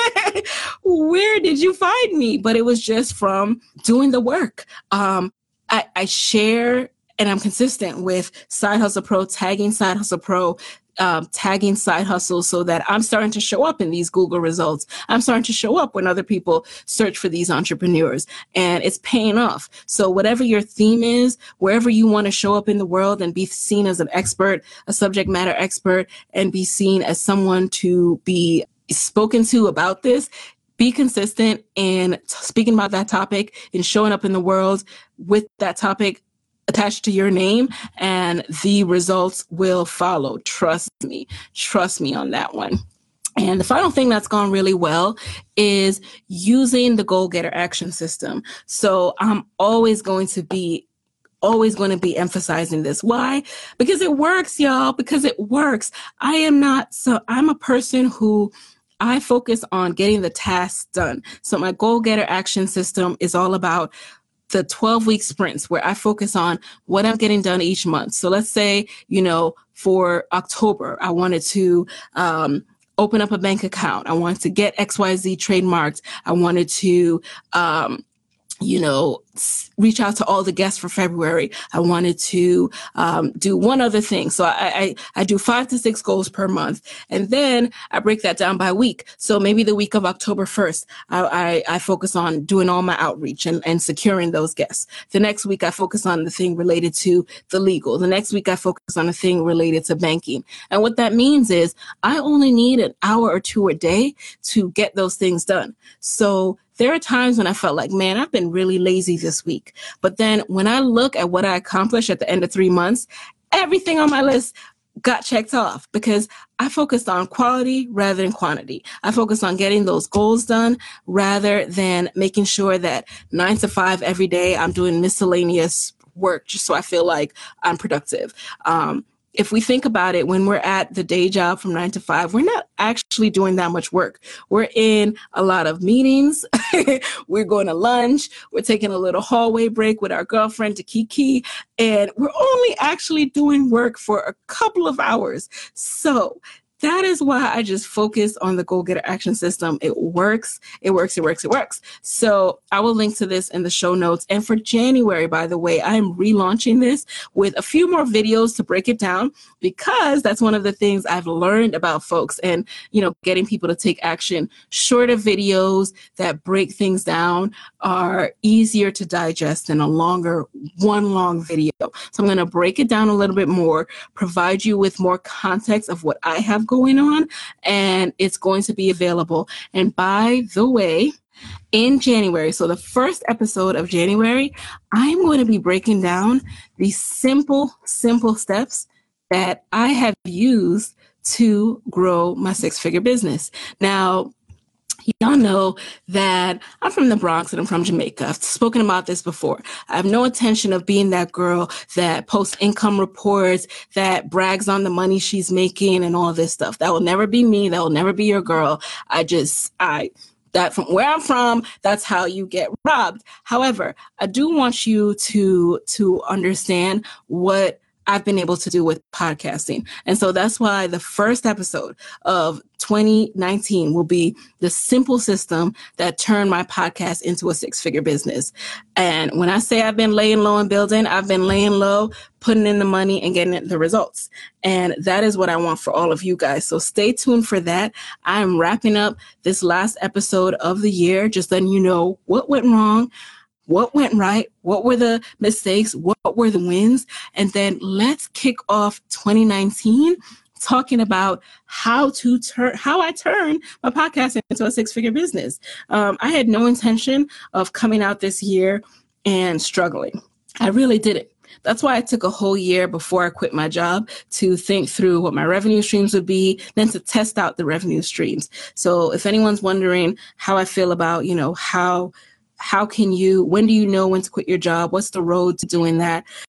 Where did you find me? But it was just from doing the work. Um, I, I share and I'm consistent with Side Hustle Pro, tagging Side Hustle Pro, um, tagging Side Hustle, so that I'm starting to show up in these Google results. I'm starting to show up when other people search for these entrepreneurs, and it's paying off. So whatever your theme is, wherever you want to show up in the world and be seen as an expert, a subject matter expert, and be seen as someone to be spoken to about this, be consistent in speaking about that topic and showing up in the world with that topic attached to your name, and the results will follow. Trust me. Trust me on that one. And the final thing that's gone really well is using the Goal Getter Action System. So I'm always going to be always going to be emphasizing this. Why? Because it works, y'all, because it works. I am not, so I'm a person who I focus on getting the tasks done. So my Goal Getter Action System is all about the twelve week sprints where I focus on what I'm getting done each month. So let's say, you know, for October, I wanted to um, open up a bank account. I wanted to get X Y Z trademarked. I wanted to, um, you know, reach out to all the guests for February. I wanted to um, do one other thing. So I, I, I do five to six goals per month. And then I break that down by week. So maybe the week of October first, I, I, I focus on doing all my outreach and, and securing those guests. The next week, I focus on the thing related to the legal. The next week, I focus on a thing related to banking. And what that means is I only need an hour or two a day to get those things done. So there are times when I felt like, man, I've been really lazy this week. But then when I look at what I accomplished at the end of three months, everything on my list got checked off because I focused on quality rather than quantity. I focused on getting those goals done rather than making sure that nine to five every day I'm doing miscellaneous work just so I feel like I'm productive. Um, If we think about it, when we're at the day job from nine to five, we're not actually doing that much work. We're in a lot of meetings. We're going to lunch. We're taking a little hallway break with our girlfriend to Kiki. And we're only actually doing work for a couple of hours. So that is why I just focus on the Goal Getter Action System. It works, it works, it works, it works. So I will link to this in the show notes. And for January, by the way, I am relaunching this with a few more videos to break it down, because that's one of the things I've learned about folks and, you know, getting people to take action. Shorter videos that break things down are easier to digest than a longer, one long video. So I'm going to break it down a little bit more, provide you with more context of what I have going on, and it's going to be available. And by the way, in January, so the first episode of January, I'm going to be breaking down the simple, simple steps that I have used to grow my six-figure business. Now, y'all know that I'm from the Bronx and I'm from Jamaica. I've spoken about this before. I have no intention of being that girl that posts income reports, that brags on the money she's making and all this stuff. That will never be me. That will never be your girl. I just, I, that from where I'm from, that's how you get robbed. However, I do want you to, to understand what I've been able to do with podcasting. And so that's why the first episode of twenty nineteen will be the simple system that turned my podcast into a six-figure business. And when I say I've been laying low and building, I've been laying low, putting in the money and getting the results. And that is what I want for all of you guys. So stay tuned for that. I'm wrapping up this last episode of the year, just letting you know what went wrong, what went right, what were the mistakes, what were the wins, and then let's kick off twenty nineteen talking about how to turn, how I turn my podcast into a six-figure business. Um, I had no intention of coming out this year and struggling. I really didn't. That's why I took a whole year before I quit my job to think through what my revenue streams would be, then to test out the revenue streams. So if anyone's wondering how I feel about, you know, how How can you, when do you know when to quit your job? What's the road to doing that?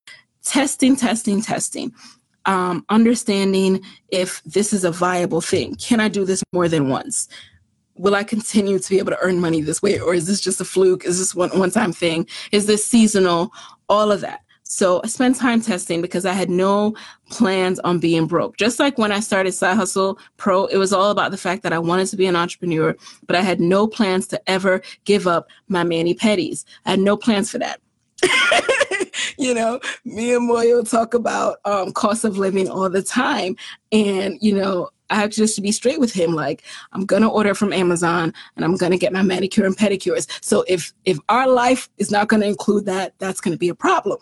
testing, testing, testing. Um, understanding if this is a viable thing. Can I do this more than once? Will I continue to be able to earn money this way? Or is this just a fluke? Is this one one-time thing? Is this seasonal? All of that. So I spent time testing because I had no plans on being broke. Just like when I started Side Hustle Pro, it was all about the fact that I wanted to be an entrepreneur, but I had no plans to ever give up my mani-pedis. I had no plans for that. You know, me and Moyo talk about um, cost of living all the time. And, you know, I have just to be straight with him. Like, I'm going to order from Amazon and I'm going to get my manicure and pedicures. So if, if our life is not going to include that, that's going to be a problem.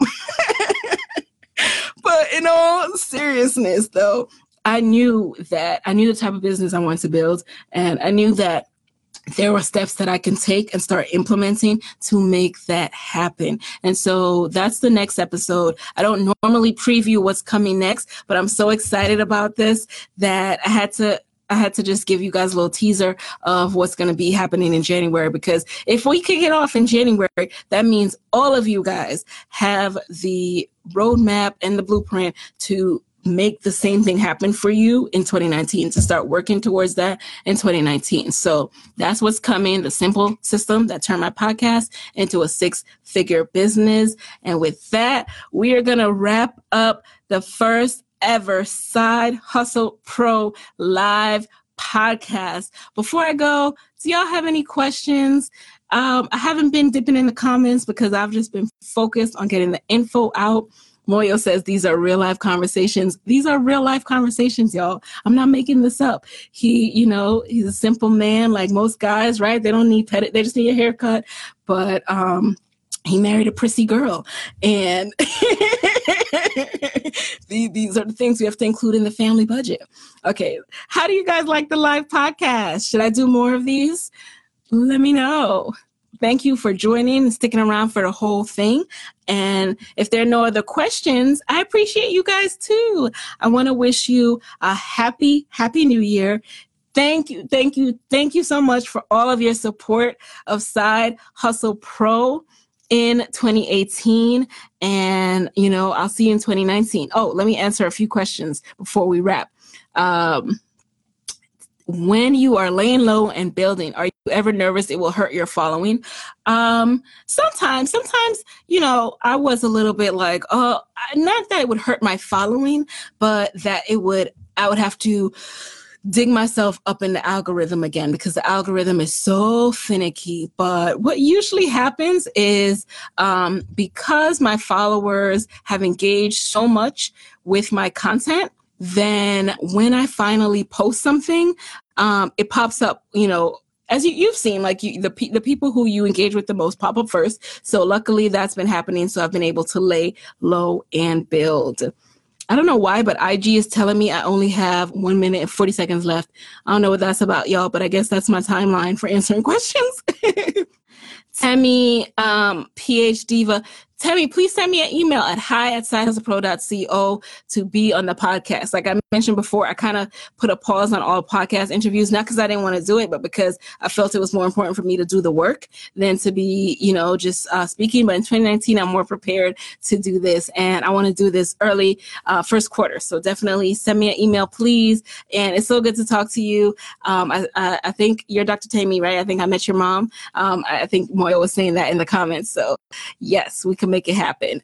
But in all seriousness, though, I knew that I knew the type of business I wanted to build. And I knew that there were steps that I can take and start implementing to make that happen. And so that's the next episode. I don't normally preview what's coming next, but I'm so excited about this that I had to I had to just give you guys a little teaser of what's going to be happening in January, because if we kick it off in January, that means all of you guys have the roadmap and the blueprint to make the same thing happen for you in twenty nineteen, to start working towards that in twenty nineteen. So that's what's coming, the simple system that turned my podcast into a six-figure business. And with that, we are going to wrap up the first ever Side Hustle Pro live podcast. Before I go, do y'all have any questions? Um, I haven't been dipping in the comments because I've just been focused on getting the info out. Moyo says these are real life conversations. These are real life conversations, y'all. I'm not making this up. He, you know, he's a simple man like most guys, right? They don't need pet. They just need a haircut. But um, he married a prissy girl. And these are the things we have to include in the family budget. Okay. How do you guys like the live podcast? Should I do more of these? Let me know. Thank you for joining and sticking around for the whole thing. And if there are no other questions, I appreciate you guys too. I want to wish you a happy, happy new year. Thank you, thank you, thank you so much for all of your support of Side Hustle Pro in twenty eighteen. And, you know, I'll see you in twenty nineteen. Oh, let me answer a few questions before we wrap. Um, When you are laying low and building, are you ever nervous it will hurt your following? Um, sometimes, sometimes, you know, I was a little bit like, oh, not that it would hurt my following, but that it would, I would have to dig myself up in the algorithm again, because the algorithm is so finicky. But what usually happens is um, because my followers have engaged so much with my content, then when I finally post something, um, it pops up, you know, as you, you've seen, like you, the pe- the people who you engage with the most pop up first. So luckily that's been happening. So I've been able to lay low and build. I don't know why, but I G is telling me I only have one minute and forty seconds left. I don't know what that's about, y'all, but I guess that's my timeline for answering questions. Tammy, um, P H Diva. Tammy, please send me an email at hi at side hustle pro dot co to be on the podcast. Like I mentioned before, I kind of put a pause on all podcast interviews, not because I didn't want to do it, but because I felt it was more important for me to do the work than to be, you know, just uh, speaking. But in twenty nineteen, I'm more prepared to do this. And I want to do this early uh, first quarter. So definitely send me an email, please. And it's so good to talk to you. Um, I, I, I think you're Doctor Tammy, right? I think I met your mom. Um, I think Moyo was saying that in the comments. So yes, we can make it happen.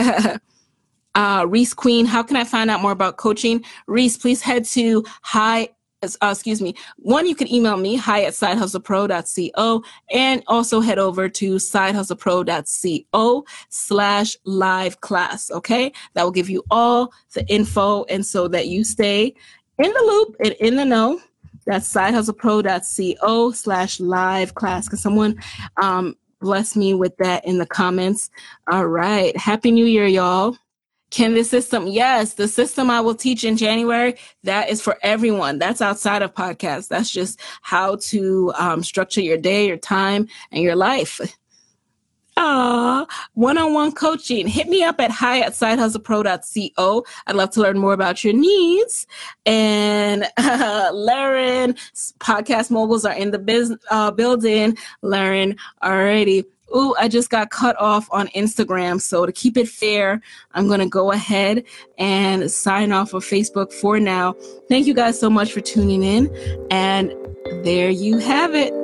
uh, Reese Queen, how can I find out more about coaching? Reese, please head to hi, uh, excuse me. One, you can email me, hi at side hustle pro dot co, and also head over to side hustle pro dot co slash live class. Okay. That will give you all the info. And so that you stay in the loop and in the know. That's side hustle pro dot co slash live class. Cause someone, um, bless me with that in the comments. All right. Happy New Year, y'all. Can this system? Yes, the system I will teach in January, that is for everyone. That's outside of podcasts. That's just how to um, structure your day, your time, and your life. Aw, one-on-one coaching. Hit me up at hi at side hustle pro dot co. I'd love to learn more about your needs. And uh, Lauren, podcast moguls are in the biz, uh, building. Lauren, already. Ooh, I just got cut off on Instagram. So to keep it fair, I'm going to go ahead and sign off of Facebook for now. Thank you guys so much for tuning in. And there you have it.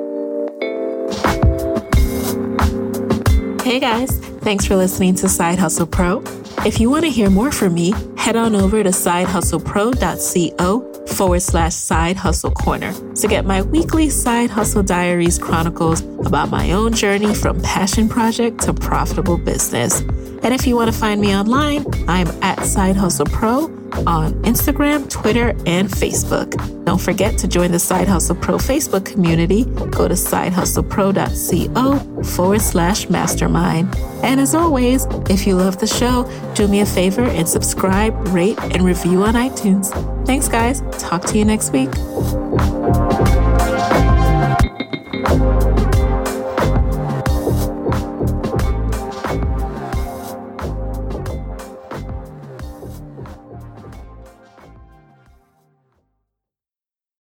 Hey guys, thanks for listening to Side Hustle Pro. If you want to hear more from me, head on over to sidehustlepro.co forward slash side hustle corner to get my weekly Side Hustle Diaries chronicles about my own journey from passion project to profitable business. And if you want to find me online, I'm at Side Hustle Pro on Instagram, Twitter, and Facebook. Don't forget to join the Side Hustle Pro Facebook community. Go to sidehustlepro.co forward slash mastermind. And as always, if you love the show, do me a favor and subscribe, rate, and review on iTunes. Thanks, guys. Talk to you next week.